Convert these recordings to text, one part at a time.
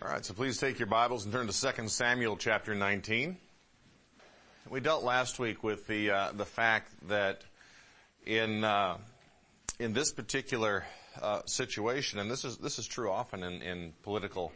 All right, so please take your Bibles and turn to 2 Samuel chapter 19. We dealt last week with the fact that in this particular situation, and this is true often in political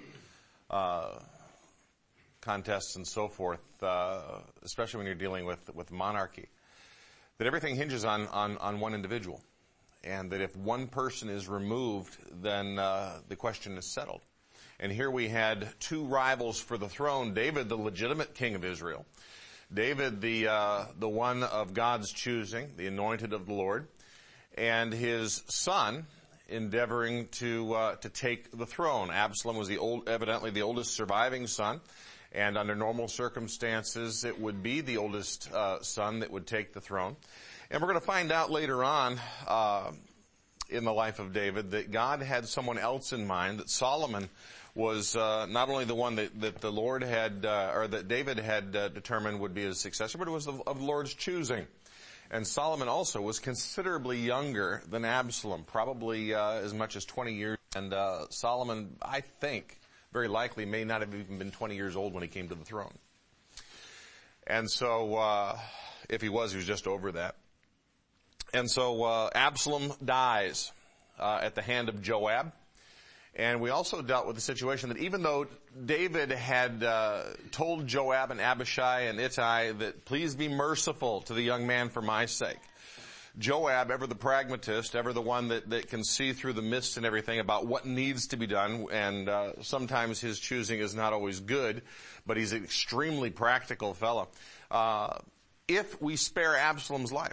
contests and so forth, especially when you're dealing with monarchy, that everything hinges on one individual, and that if one person is removed, then the question is settled. And here we had two rivals for the throne: David, the legitimate king of Israel; David, the one of God's choosing, the anointed of the Lord; and his son endeavoring to take the throne. Absalom was evidently the oldest surviving son, and under normal circumstances, it would be the oldest son that would take the throne. And we're going to find out later on in the life of David that God had someone else in mind, that Solomon was not only the one that the Lord had, or that David had determined would be his successor, but it was of the Lord's choosing. And Solomon also was considerably younger than Absalom, probably as much as 20 years. And Solomon, I think, very likely may not have even been 20 years old when he came to the throne. And so, if he was just over that. And so Absalom dies at the hand of Joab. And we also dealt with the situation that even though David had told Joab and Abishai and Ittai that please be merciful to the young man for my sake, Joab, ever the pragmatist, ever the one that can see through the mist and everything about what needs to be done, and sometimes his choosing is not always good, but he's an extremely practical fellow. If we spare Absalom's life,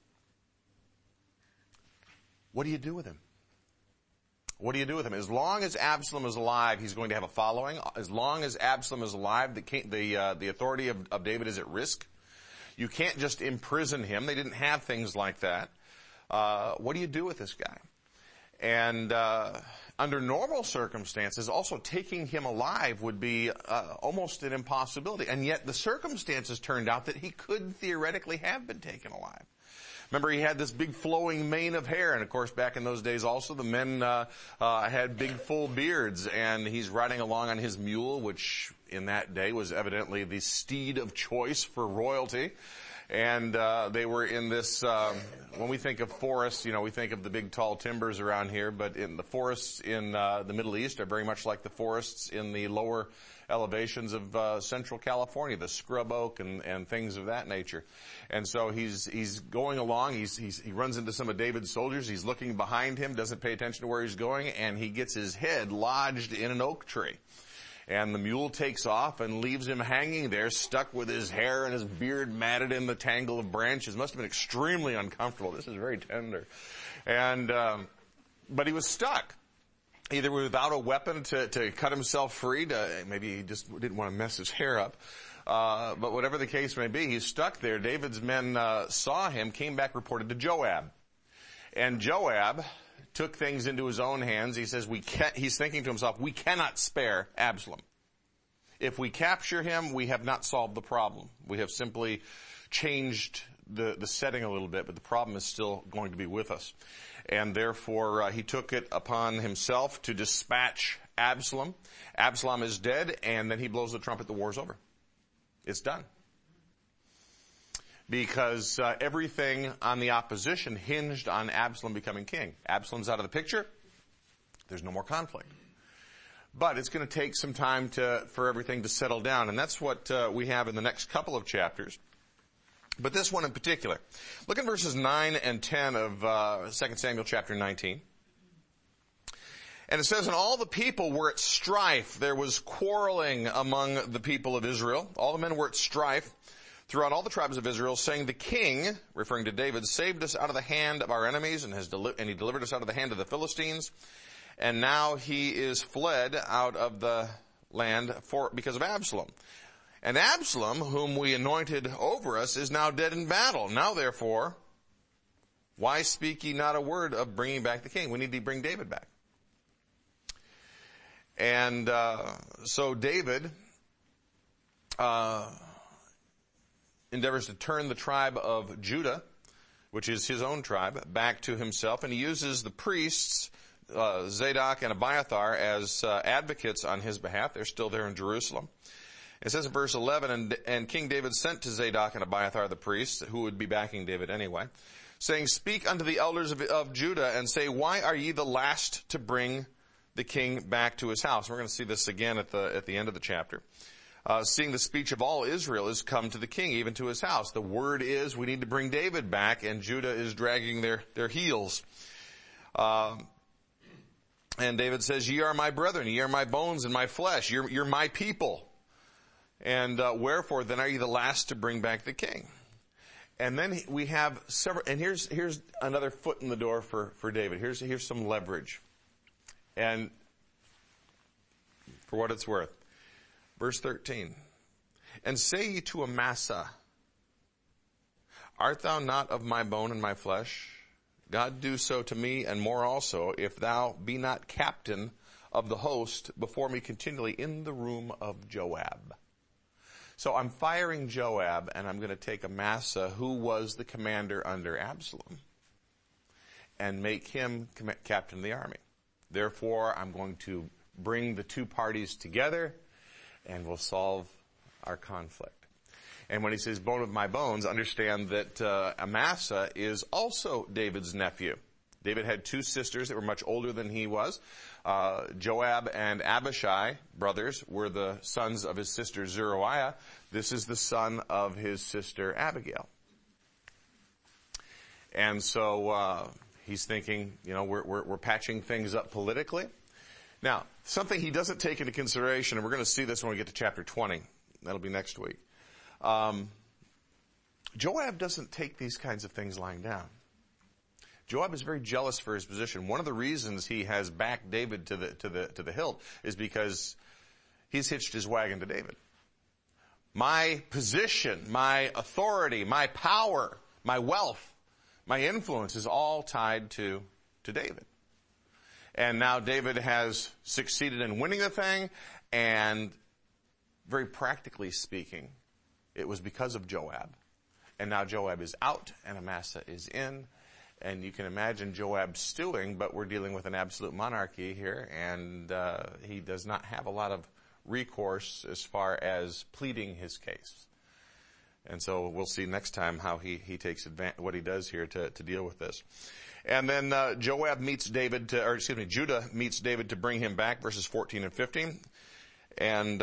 what do you do with him? What do you do with him? As long as Absalom is alive, he's going to have a following. As long as Absalom is alive, the authority of David is at risk. You can't just imprison him. They didn't have things like that. What do you do with this guy? And under normal circumstances, also taking him alive would be almost an impossibility. And yet the circumstances turned out that he could theoretically have been taken alive. Remember, he had this big flowing mane of hair, and of course back in those days also the men had big full beards, and he's riding along on his mule, which in that day was evidently the steed of choice for royalty. And they were in this, when we think of forests, we think of the big tall timbers around here, but in the forests in the Middle East are very much like the forests in the lower elevations of central California, the scrub oak and things of that nature. And so he's going along, he runs into some of David's soldiers, he's looking behind him, doesn't pay attention to where he's going, and he gets his head lodged in an oak tree. And the mule takes off and leaves him hanging there, stuck with his hair and his beard matted in the tangle of branches. Must have been extremely uncomfortable. This is very tender. And, but he was stuck, either without a weapon to cut himself free, maybe he just didn't want to mess his hair up. But whatever the case may be, he's stuck there. David's men saw him, came back, reported to Joab. And Joab took things into his own hands. He says, he's thinking to himself, we cannot spare Absalom. If we capture him, we have not solved the problem. We have simply changed the setting a little bit, but the problem is still going to be with us. And therefore, he took it upon himself to dispatch Absalom. Absalom is dead, and then he blows the trumpet, the war's over. It's done. Because everything on the opposition hinged on Absalom becoming king. Absalom's out of the picture. There's no more conflict. But it's going to take some time for everything to settle down. And that's what we have in the next couple of chapters. But this one in particular. Look at verses 9 and 10 of 2 Samuel chapter 19. And it says, and all the people were at strife. There was quarreling among the people of Israel. All the men were at strife throughout all the tribes of Israel, saying, the king, referring to David, saved us out of the hand of our enemies, and he delivered us out of the hand of the Philistines. And now he is fled out of the land because of Absalom. And Absalom, whom we anointed over us, is now dead in battle. Now therefore, why speak ye not a word of bringing back the king? We need to bring David back. And so David endeavors to turn the tribe of Judah, which is his own tribe, back to himself, and he uses the priests Zadok and Abiathar as advocates on his behalf. They're still there in Jerusalem. It says in verse 11, and King David sent to Zadok and Abiathar the priests, who would be backing David anyway, saying, speak unto the elders of Judah and say, why are ye the last to bring the king back to his house? We're going to see this again at the end of the chapter. Seeing the speech of all Israel is come to the king, even to his house. The word is, we need to bring David back, and Judah is dragging their heels. And David says, ye are my brethren, ye are my bones and my flesh, you're my people. And wherefore then are ye the last to bring back the king? And then we have several, and here's another foot in the door for David. Here's some leverage. And for what it's worth. Verse 13. And say ye to Amasa, art thou not of my bone and my flesh? God do so to me and more also, if thou be not captain of the host before me continually in the room of Joab. So I'm firing Joab, and I'm going to take Amasa, who was the commander under Absalom, and make him captain of the army. Therefore, I'm going to bring the two parties together, and we'll solve our conflict. And when he says bone of my bones, understand that Amasa is also David's nephew. David had two sisters that were much older than he was. Joab and Abishai, brothers, were the sons of his sister Zeruiah. This is the son of his sister Abigail. And so he's thinking, we're patching things up politically. Now, something he doesn't take into consideration, and we're going to see this when we get to chapter 20. That'll be next week. Joab doesn't take these kinds of things lying down. Joab is very jealous for his position. One of the reasons he has backed David to the hilt is because he's hitched his wagon to David. My position, my authority, my power, my wealth, my influence is all tied to David. And now David has succeeded in winning the thing, and very practically speaking, it was because of Joab. And now Joab is out and Amasa is in. And you can imagine Joab stewing, but we're dealing with an absolute monarchy here, and he does not have a lot of recourse as far as pleading his case. And so we'll see next time how he takes what he does here to deal with this. And then Judah meets David to bring him back, verses 14 and 15. And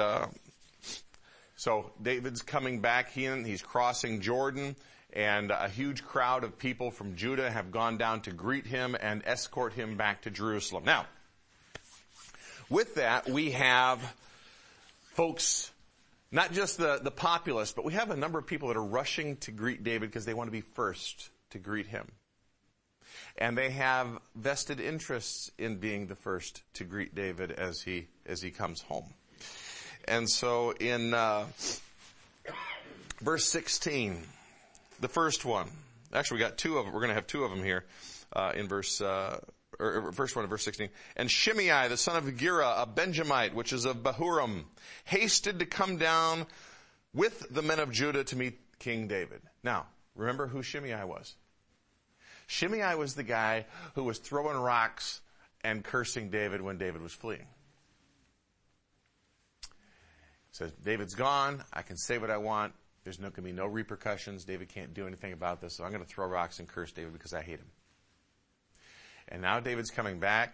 so David's coming back, he's crossing Jordan. And a huge crowd of people from Judah have gone down to greet him and escort him back to Jerusalem. Now, with that, we have folks, not just the populace, but we have a number of people that are rushing to greet David because they want to be first to greet him. And they have vested interests in being the first to greet David as he comes home. And so in verse 16, the first one. Actually, we got two of them. We're going to have two of them here in first one of verse 16. And Shimei, the son of Gera, a Benjamite, which is of Bahurim, hasted to come down with the men of Judah to meet King David. Now, remember who Shimei was. Shimei was the guy who was throwing rocks and cursing David when David was fleeing. He says, David's gone. I can say what I want. There's going to be no repercussions. David can't do anything about this, so I'm going to throw rocks and curse David because I hate him. And now David's coming back,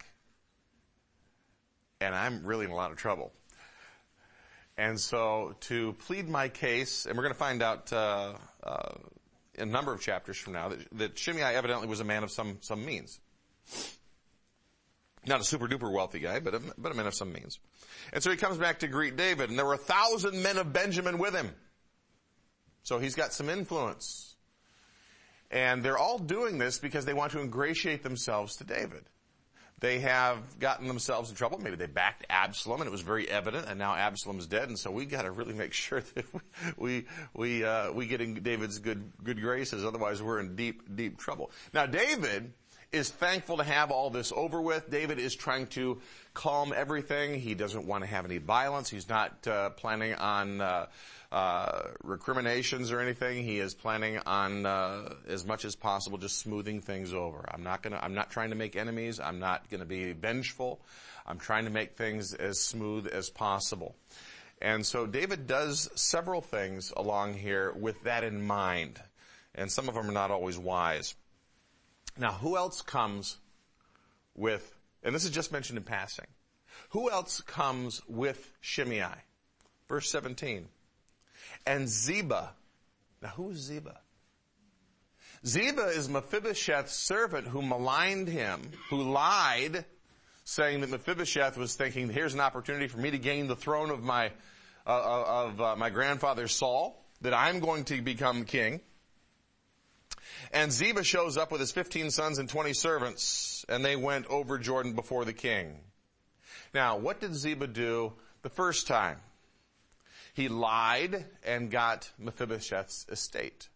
and I'm really in a lot of trouble. And so to plead my case, and we're going to find out in a number of chapters from now that Shimei evidently was a man of some means. Not a super-duper wealthy guy, but a man of some means. And so he comes back to greet David, and there were 1,000 men of Benjamin with him. So he's got some influence. And they're all doing this because they want to ingratiate themselves to David. They have gotten themselves in trouble. Maybe they backed Absalom, and it was very evident, and now Absalom's dead, and so we got to really make sure that we get in David's good graces. Otherwise, we're in deep trouble. Now, David is thankful to have all this over with. David is trying to calm everything. He doesn't want to have any violence. He's not planning on recriminations or anything. He is planning on as much as possible just smoothing things over. I'm not trying to make enemies. I'm not going to be vengeful. I'm trying to make things as smooth as possible. And so David does several things along here with that in mind. And some of them are not always wise. Now, who else comes with, and this is just mentioned in passing, who else comes with Shimei? Verse 17. And Ziba. Now, who is Ziba? Ziba is Mephibosheth's servant who maligned him, who lied, saying that Mephibosheth was thinking, here's an opportunity for me to gain the throne of my grandfather Saul, that I'm going to become king. And Ziba shows up with his 15 sons and 20 servants, and they went over Jordan before the king. Now, what did Ziba do the first time? He lied and got Mephibosheth's estate.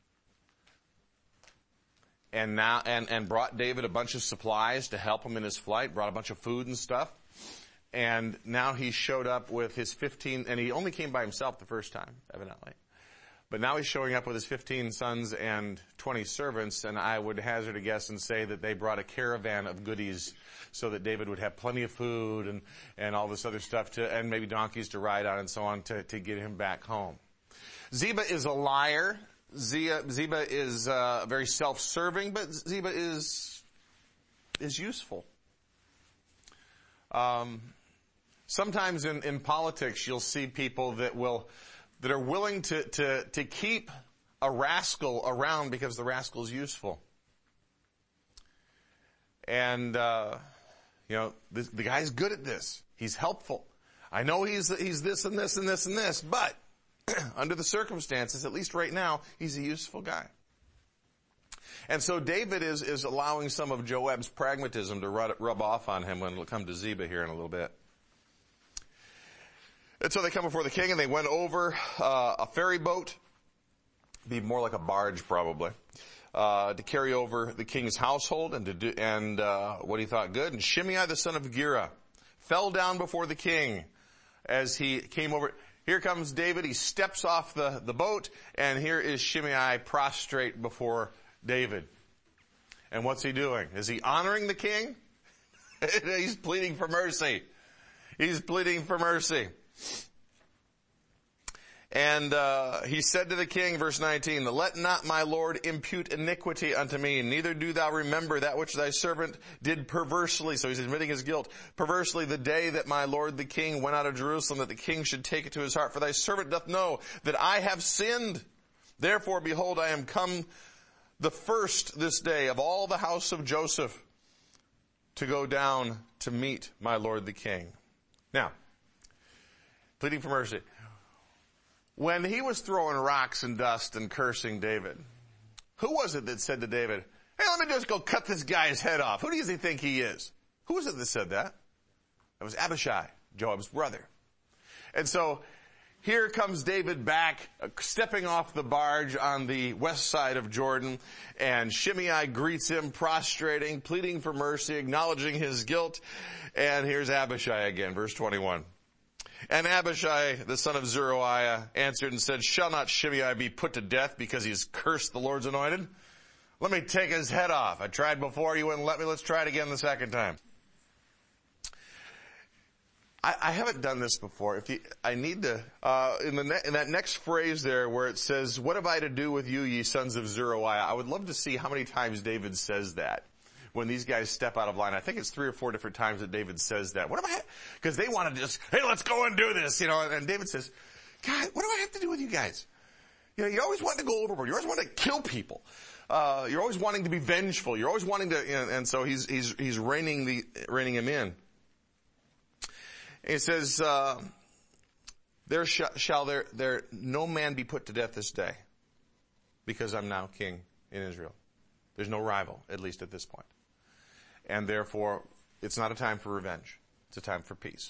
And brought David a bunch of supplies to help him in his flight, brought a bunch of food and stuff. And now he showed up with his 15, and he only came by himself the first time, evidently. But now he's showing up with his 15 sons and 20 servants, and I would hazard a guess and say that they brought a caravan of goodies so that David would have plenty of food and all this other stuff and maybe donkeys to ride on and so on to get him back home. Ziba is a liar. Ziba is very self-serving, but Ziba is useful. Sometimes in politics, you'll see people that are willing to keep a rascal around because the rascal is useful. And the guy's good at this. He's helpful. I know he's this and this and this and this, but under the circumstances, at least right now, he's a useful guy. And so David is allowing some of Joab's pragmatism to rub off on him when it'll come to Ziba here in a little bit. And so they come before the king, and they went over a ferry boat, be more like a barge probably, to carry over the king's household and what he thought good. And Shimei the son of Gera fell down before the king as he came over. Here comes David. He steps off the boat, and here is Shimei prostrate before David. And what's he doing? Is he honoring the king? He's pleading for mercy. He's pleading for mercy. And he said to the king, verse 19, let not my lord impute iniquity unto me, neither do thou remember that which thy servant did perversely. So he's admitting his guilt. Perversely the day that my lord the king went out of Jerusalem, that the king should take it to his heart. For thy servant doth know that I have sinned. Therefore, behold, I am come the first this day of all the house of Joseph to go down to meet my lord the king. Now, pleading for mercy. When he was throwing rocks and dust and cursing David, who was it that said to David, hey, let me just go cut this guy's head off? Who do you think he is? Who was it that said that? That was Abishai, Joab's brother. And so here comes David back, stepping off the barge on the west side of Jordan, and Shimei greets him, prostrating, pleading for mercy, acknowledging his guilt. And here's Abishai again, verse 21. And Abishai, the son of Zeruiah, answered and said, shall not Shimei be put to death because he's cursed the Lord's anointed? Let me take his head off. I tried before, you wouldn't let me. Let's try it again the second time. I haven't done this before. I need to, in that next phrase there where it says, what have I to do with you, ye sons of Zeruiah? I would love to see how many times David says that when these guys step out of line. I think it's 3 or 4 different times that David says that. Because they want to just, hey, let's go and do this, and David says, God, what do I have to do with you guys? You always want to go overboard. You always want to kill people. You're always wanting to be vengeful. You're always wanting to, and so he's reining him in. He says, there shall no man be put to death this day, because I'm now king in Israel. There's no rival, at least at this point. And therefore, it's not a time for revenge. It's a time for peace.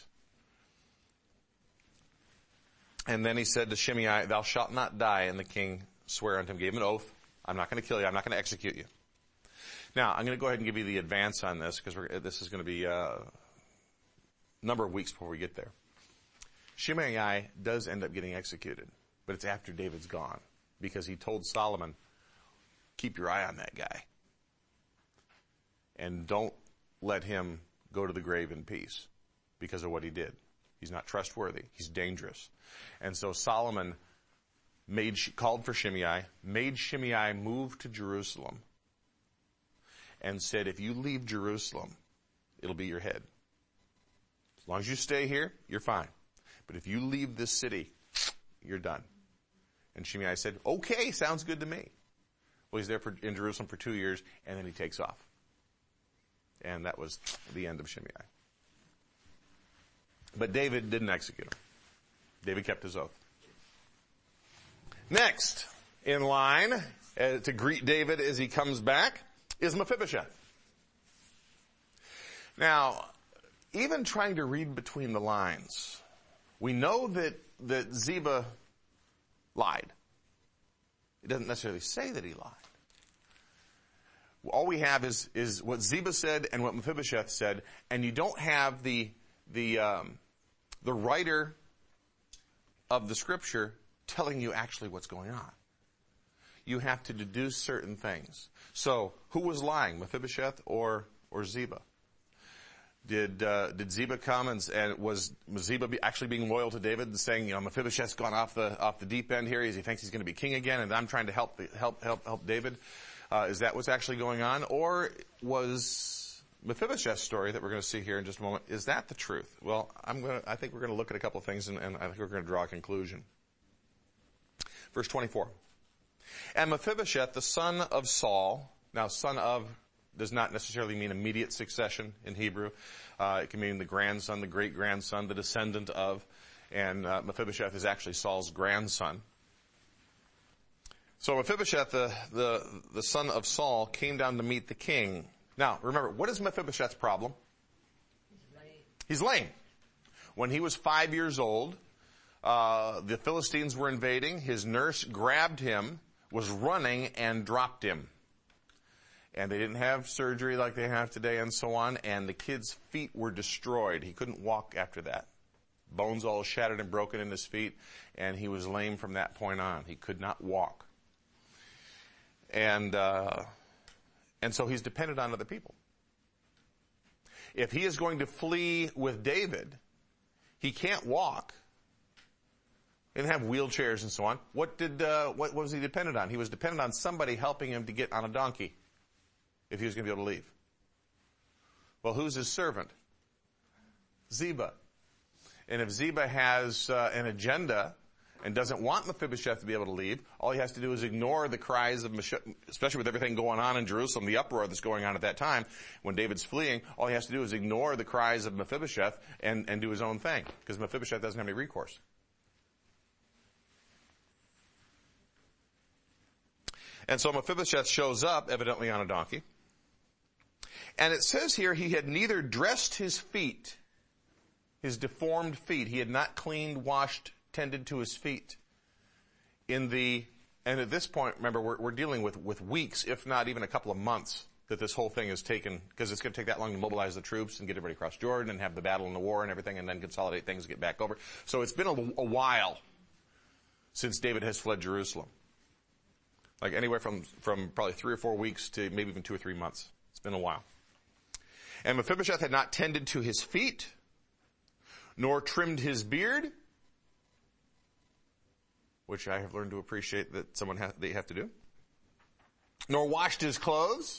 And then he said to Shimei, thou shalt not die. And the king sware unto him, gave him an oath. I'm not going to kill you. I'm not going to execute you. Now, I'm going to go ahead and give you the advance on this because this is going to be a number of weeks before we get there. Shimei does end up getting executed, but it's after David's gone because he told Solomon, keep your eye on that guy and don't let him go to the grave in peace because of what he did. He's not trustworthy. He's dangerous. And so Solomon called for Shimei, made Shimei move to Jerusalem, and said, if you leave Jerusalem, it'll be your head. As long as you stay here, you're fine. But if you leave this city, you're done. And Shimei said, okay, sounds good to me. Well, he's there in Jerusalem for 2 years, and then he takes off. And that was the end of Shimei. But David didn't execute him. David kept his oath. Next in line to greet David as he comes back is Mephibosheth. Now, even trying to read between the lines, we know that Ziba lied. It doesn't necessarily say that he lied. All we have is what Ziba said and what Mephibosheth said, and you don't have the writer of the scripture telling you actually what's going on. You have to deduce certain things. So, who was lying, Mephibosheth or Ziba? Did Ziba come and was Ziba actually being loyal to David and saying, Mephibosheth's gone off the deep end here, he thinks he's going to be king again, and I'm trying to help David? Is that what's actually going on? Or was Mephibosheth's story that we're going to see here in just a moment, is that the truth? Well, I think we're going to look at a couple of things and I think we're going to draw a conclusion. Verse 24. And Mephibosheth, the son of Saul, now son of does not necessarily mean immediate succession in Hebrew. It can mean the grandson, the great-grandson, the descendant of, and Mephibosheth is actually Saul's grandson. So Mephibosheth, the son of Saul, came down to meet the king. Now, remember, what is Mephibosheth's problem? He's lame. When he was 5 years old, the Philistines were invading. His nurse grabbed him, was running, and dropped him. And they didn't have surgery like they have today and so on, and the kid's feet were destroyed. He couldn't walk after that. Bones all shattered and broken in his feet, and he was lame from that point on. He could not walk. And so he's dependent on other people. If he is going to flee with David, he can't walk. He didn't have wheelchairs and so on. What was he dependent on? He was dependent on somebody helping him to get on a donkey if he was going to be able to leave. Well, who's his servant? Ziba. And if Ziba has an agenda and doesn't want Mephibosheth to be able to leave, all he has to do is ignore the cries of especially with everything going on in Jerusalem, the uproar that's going on at that time, when David's fleeing, all he has to do is ignore the cries of Mephibosheth and do his own thing, because Mephibosheth doesn't have any recourse. And so Mephibosheth shows up, evidently on a donkey. And it says here he had neither dressed his feet, his deformed feet. He had not cleaned, washed, tended to his feet. And at this point, remember, we're dealing with weeks, if not even a couple of months, that this whole thing is taken, because it's going to take that long to mobilize the troops and get everybody across Jordan and have the battle and the war and everything, and then consolidate things and get back over. So it's been a while since David has fled Jerusalem. Like anywhere from probably 3 or 4 weeks to maybe even 2 or 3 months. It's been a while. And Mephibosheth had not tended to his feet, nor trimmed his beard, which I have learned to appreciate that they have to do, nor washed his clothes.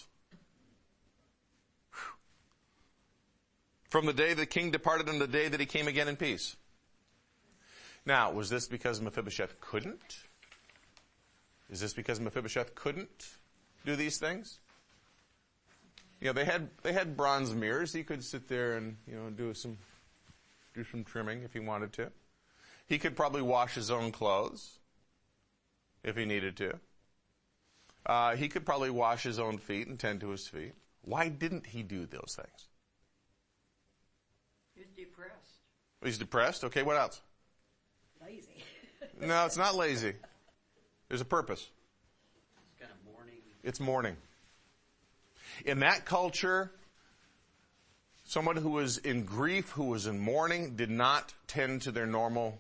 From the day the king departed and the day that he came again in peace. Now, was this because Mephibosheth couldn't? Is this because Mephibosheth couldn't do these things? They had bronze mirrors. He could sit there and, do some trimming if he wanted to. He could probably wash his own clothes if he needed to. He could probably wash his own feet and tend to his feet. Why didn't he do those things? He was depressed. He's depressed? Okay, what else? Lazy. No, it's not lazy. There's a purpose. It's kind of mourning. It's mourning. In that culture, someone who was in grief, who was in mourning, did not tend to their normal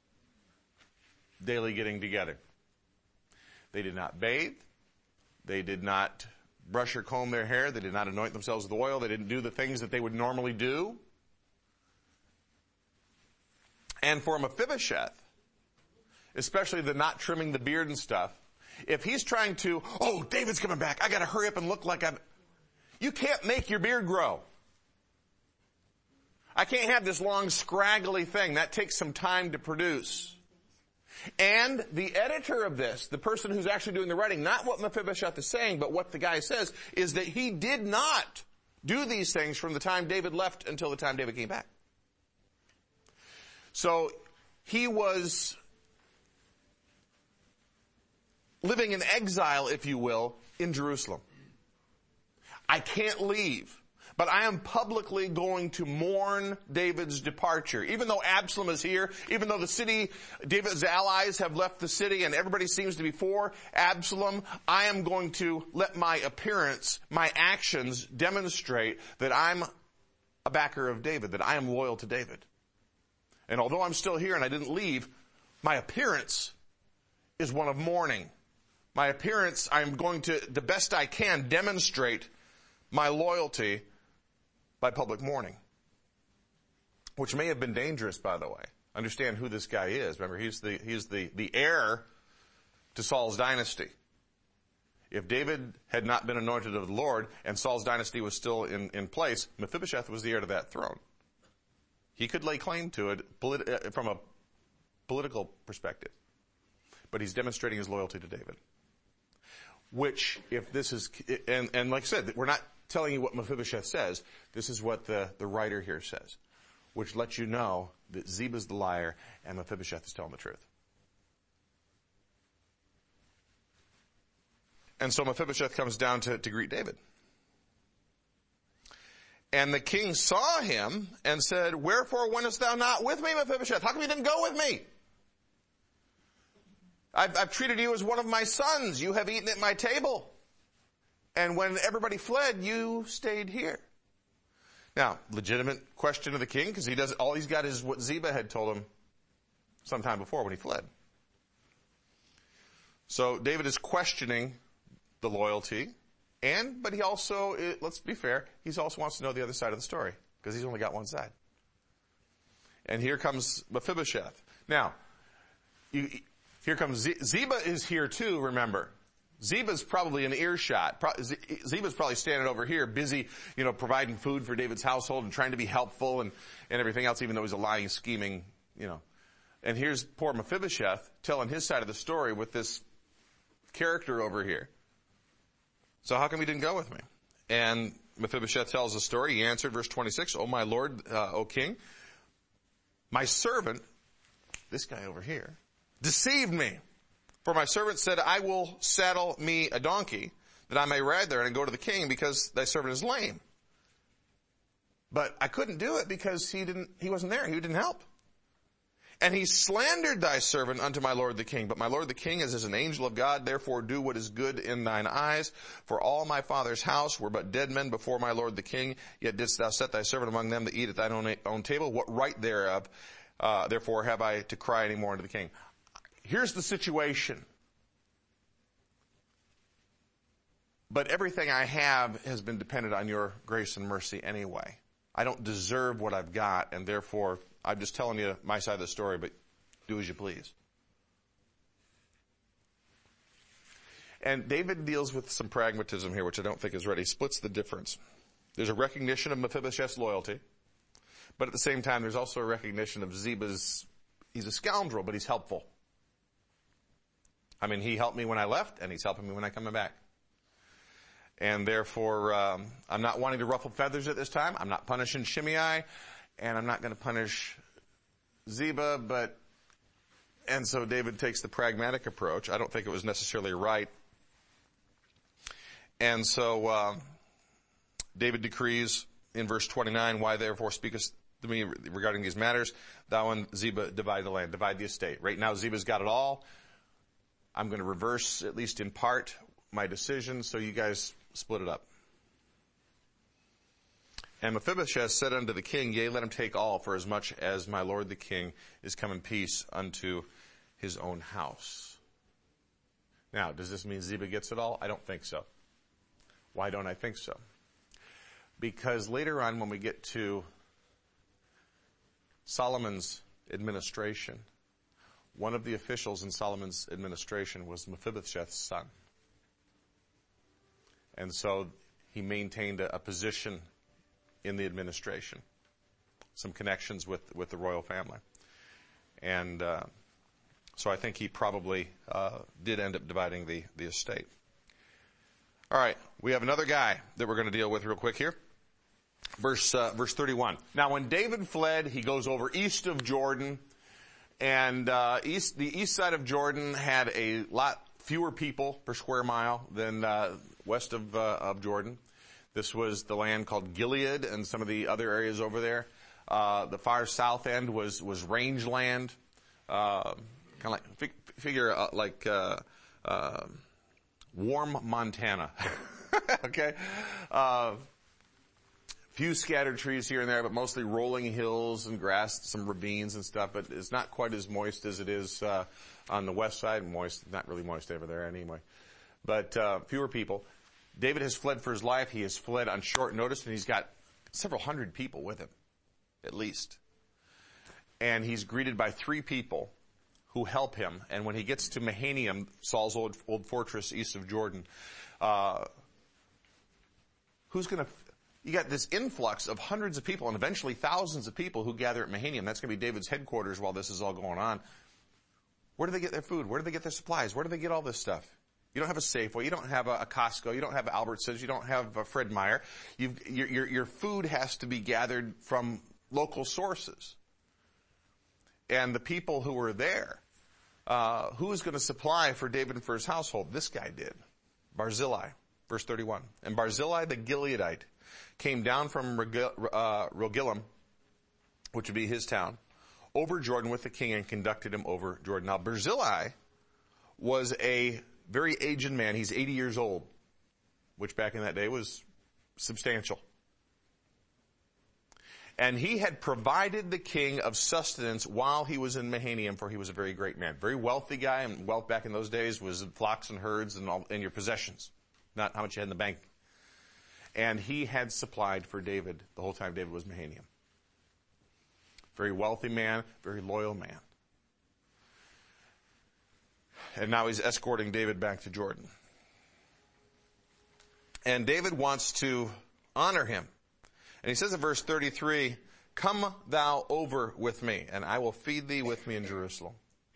daily getting together. They did not bathe. They did not brush or comb their hair. They did not anoint themselves with oil. They didn't do the things that they would normally do. And for Mephibosheth, especially the not trimming the beard and stuff, if he's trying to, oh, David's coming back, I gotta hurry up and look like you can't make your beard grow. I can't have this long, scraggly thing. That takes some time to produce. And the editor of this, the person who's actually doing the writing, not what Mephibosheth is saying, but what the guy says, is that he did not do these things from the time David left until the time David came back. So he was living in exile, if you will, in Jerusalem. I can't leave, but I am publicly going to mourn David's departure. Even though Absalom is here, even though the city, David's allies have left the city and everybody seems to be for Absalom, I am going to let my appearance, my actions demonstrate that I'm a backer of David, that I am loyal to David. And although I'm still here and I didn't leave, my appearance is one of mourning. My appearance, I'm going to, the best I can, demonstrate my loyalty by public mourning. Which may have been dangerous, by the way. Understand who this guy is. Remember, he's the heir to Saul's dynasty. If David had not been anointed of the Lord and Saul's dynasty was still in place, Mephibosheth was the heir to that throne. He could lay claim to it from a political perspective. But he's demonstrating his loyalty to David. Which, if this is, and like I said, we're not telling you what Mephibosheth says. This is what the writer here says. Which lets you know that Ziba's the liar and Mephibosheth is telling the truth. And so Mephibosheth comes down to greet David. And the king saw him and said, "Wherefore wentest thou not with me, Mephibosheth? How come you didn't go with me? I've treated you as one of my sons. You have eaten at my table. And when everybody fled, you stayed here." Now, legitimate question of the king, because all he's got is what Ziba had told him sometime before when he fled. So David is questioning the loyalty, but he also, let's be fair, he also wants to know the other side of the story, because he's only got one side. And here comes Mephibosheth. Now, here comes Ziba is here too, remember. Ziba's probably in earshot. Ziba's probably standing over here busy, providing food for David's household and trying to be helpful and everything else, even though he's a lying, scheming, And here's poor Mephibosheth telling his side of the story with this character over here. So how come he didn't go with me? And Mephibosheth tells the story. He answered, verse 26, "O my lord, O king, my servant," this guy over here, "deceived me. For my servant said, I will saddle me a donkey, that I may ride there and go to the king, because thy servant is lame. But I couldn't do it because he wasn't there. He didn't help. And he slandered thy servant unto my lord the king. But my lord the king is as an angel of God, therefore do what is good in thine eyes. For all my father's house were but dead men before my lord the king. Yet didst thou set thy servant among them that eat at thine own table. What right thereof, therefore have I to cry any more unto the king?" Here's the situation. But everything I have has been dependent on your grace and mercy anyway. I don't deserve what I've got, and therefore I'm just telling you my side of the story, but do as you please. And David deals with some pragmatism here, which I don't think is right. He splits the difference. There's a recognition of Mephibosheth's loyalty, but at the same time there's also a recognition of Ziba's, he's a scoundrel, but he's helpful. I mean, he helped me when I left, and he's helping me when I come back. And therefore, I'm not wanting to ruffle feathers at this time. I'm not punishing Shimei, and I'm not going to punish Ziba, and so David takes the pragmatic approach. I don't think it was necessarily right. And so, David decrees in verse 29, "Why therefore speakest to me regarding these matters? Thou and Ziba divide the land," divide the estate. Right now, Ziba's got it all. I'm going to reverse, at least in part, my decision, so you guys split it up. And Mephibosheth said unto the king, Yea, let him take all, for as much as my lord the king is come in peace unto his own house. Now, does this mean Ziba gets it all? I don't think so. Why don't I think so? Because later on when we get to Solomon's administration, one of the officials in Solomon's administration was Mephibosheth's son. And so he maintained a position in the administration, some connections with the royal family. And so I think he probably did end up dividing the estate. All right, we have another guy that we're going to deal with real quick here. Verse 31. Now when David fled, he goes over east of Jordan, and the east side of Jordan had a lot fewer people per square mile than west of Jordan. This was the land called Gilead and some of the other areas over there. The far south end was rangeland, kind of like figure like warm Montana. Okay. Few scattered trees here and there, but mostly rolling hills and grass, some ravines and stuff, but it's not quite as moist as it is on the west side. Moist, not really moist over there anyway. But fewer people. David has fled for his life. He has fled on short notice, and he's got several hundred people with him, at least. And he's greeted by 3 people who help him. And when he gets to Mahanaim, Saul's old fortress east of Jordan, you got this influx of hundreds of people and eventually thousands of people who gather at Mahanaim. That's going to be David's headquarters while this is all going on. Where do they get their food? Where do they get their supplies? Where do they get all this stuff? You don't have a Safeway. You don't have a Costco. You don't have Albertsons. You don't have a Fred Meyer. Your food has to be gathered from local sources. And the people who were there, who is going to supply for David and for his household? This guy did. Barzillai, verse 31. And Barzillai the Gileadite came down from Rogelim, which would be his town, over Jordan with the king and conducted him over Jordan. Now, Barzillai was a very aged man. He's 80 years old, which back in that day was substantial. And he had provided the king of sustenance while he was in Mahanaim, for he was a very great man. Very wealthy guy, and wealth back in those days was flocks and herds and your possessions, not how much you had in the bank. And he had supplied for David the whole time David was Mahanaim. Very wealthy man, very loyal man. And now he's escorting David back to Jordan. And David wants to honor him. And he says in verse 33, Come thou over with me, and I will feed thee with me in Jerusalem.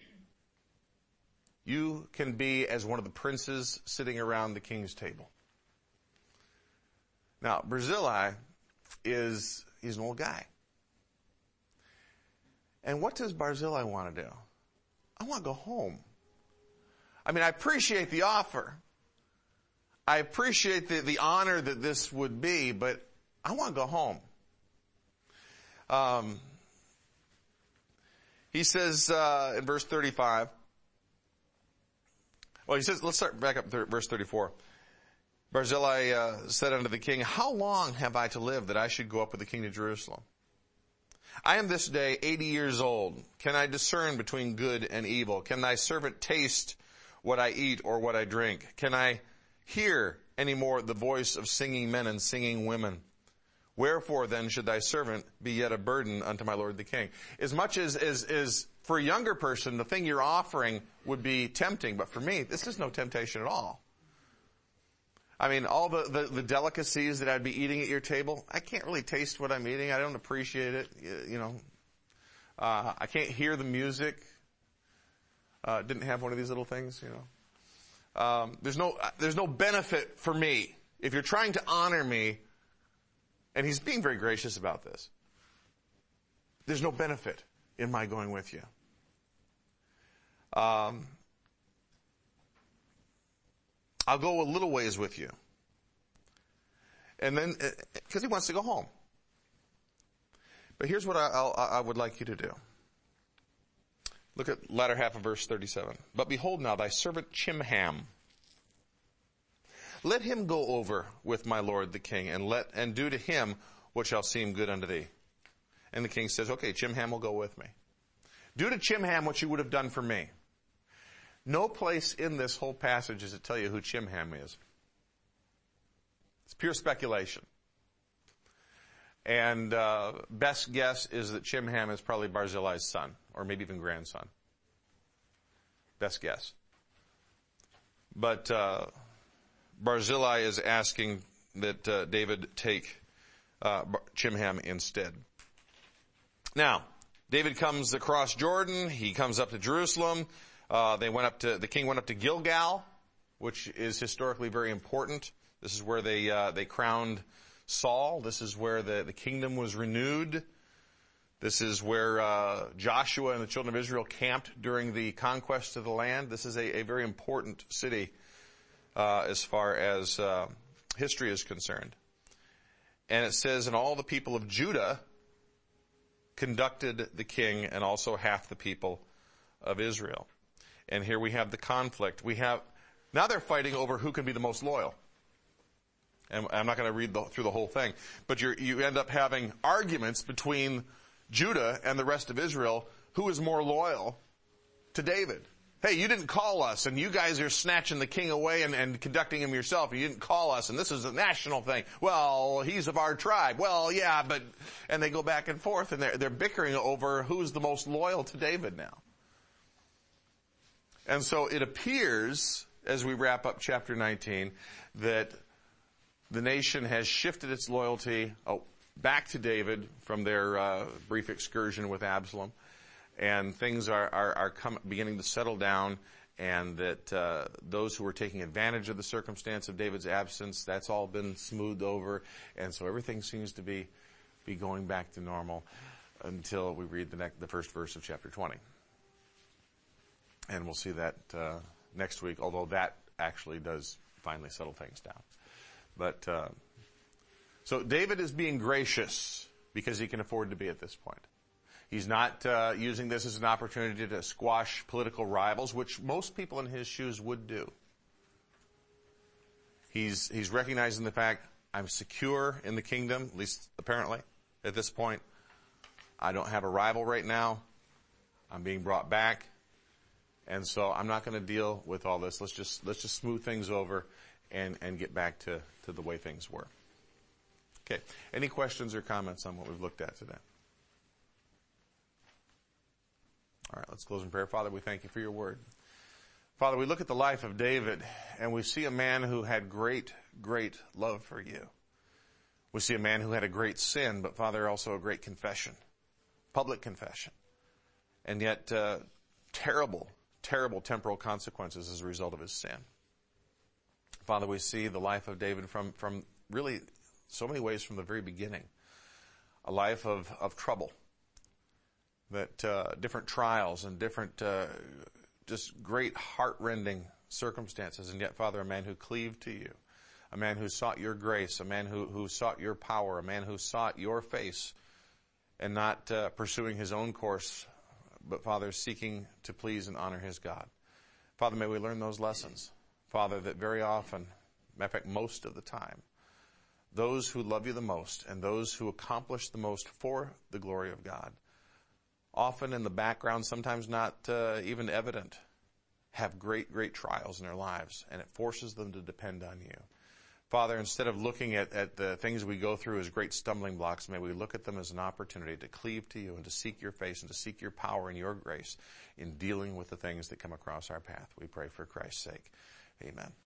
You can be as one of the princes sitting around the king's table. Now, Barzillai he's an old guy. And what does Barzillai want to do? I want to go home. I mean, I appreciate the offer. I appreciate the honor that this would be, but I want to go home. He says in verse 35, well, he says, let's start back up to verse 34. Barzillai said unto the king, How long have I to live that I should go up with the king to Jerusalem? I am this day 80 years old. Can I discern between good and evil? Can thy servant taste what I eat or what I drink? Can I hear any more the voice of singing men and singing women? Wherefore then should thy servant be yet a burden unto my lord the king? As much as for a younger person, the thing you're offering would be tempting, but for me, this is no temptation at all. I mean, all the delicacies that I'd be eating at your table, I can't really taste what I'm eating. I don't appreciate it. I can't hear the music. Didn't have one of these little things, There's no benefit for me. If you're trying to honor me, and he's being very gracious about this, there's no benefit in my going with you. I'll go a little ways with you. And then, because he wants to go home. But here's what I would like you to do. Look at latter half of verse 37. But behold now, thy servant Chimham. Let him go over with my lord the king, and do to him what shall seem good unto thee. And the king says, okay, Chimham will go with me. Do to Chimham what you would have done for me. No place in this whole passage does it tell you who Chimham is. It's pure speculation. And best guess is that Chimham is probably Barzillai's son, or maybe even grandson. Best guess. But Barzillai is asking that David take Chimham instead. Now, David comes across Jordan. He comes up to Jerusalem. The king went up to Gilgal, which is historically very important. This is where they crowned Saul. This is where the kingdom was renewed. This is where Joshua and the children of Israel camped during the conquest of the land. This is a very important city as far as history is concerned. And it says, and all the people of Judah conducted the king, and also half the people of Israel. And here we have the conflict. Now they're fighting over who can be the most loyal. And I'm not going to read through the whole thing, but you end up having arguments between Judah and the rest of Israel, who is more loyal to David. Hey, you didn't call us, and you guys are snatching the king away and conducting him yourself. You didn't call us, and this is a national thing. Well, he's of our tribe. Well, yeah, and they go back and forth, and they're bickering over who's the most loyal to David now. And so it appears, as we wrap up chapter 19, that the nation has shifted its loyalty back to David from their brief excursion with Absalom. And things are beginning to settle down, and that those who were taking advantage of the circumstance of David's absence, that's all been smoothed over. And so everything seems to be going back to normal until we read the first verse of chapter 20. And we'll see that next week, although that actually does finally settle things down. But so David is being gracious because he can afford to be at this point. He's not using this as an opportunity to squash political rivals, which most people in his shoes would do. He's recognizing the fact, I'm secure in the kingdom, at least apparently at this point. I don't have a rival right now. I'm being brought back. And so I'm not going to deal with all this. Let's just smooth things over and get back to the way things were. Okay. Any questions or comments on what we've looked at today? All right, let's close in prayer. Father, we thank you for your word. Father, we look at the life of David, and we see a man who had great, great love for you. We see a man who had a great sin, but Father, also a great confession, public confession, and yet terrible, terrible temporal consequences as a result of his sin. Father, we see the life of David from really so many ways from the very beginning, a life of trouble. That different trials and different just great heart-rending circumstances, and yet, Father, a man who cleaved to you, a man who sought your grace, a man who sought your power, a man who sought your face, and not pursuing his own course, but, Father, seeking to please and honor his God. Father, may we learn those lessons. Father, that very often, matter of fact, most of the time, those who love you the most and those who accomplish the most for the glory of God, often in the background, sometimes not even evident, have great, great trials in their lives, and it forces them to depend on you. Father, instead of looking at the things we go through as great stumbling blocks, may we look at them as an opportunity to cleave to you and to seek your face and to seek your power and your grace in dealing with the things that come across our path. We pray for Christ's sake. Amen.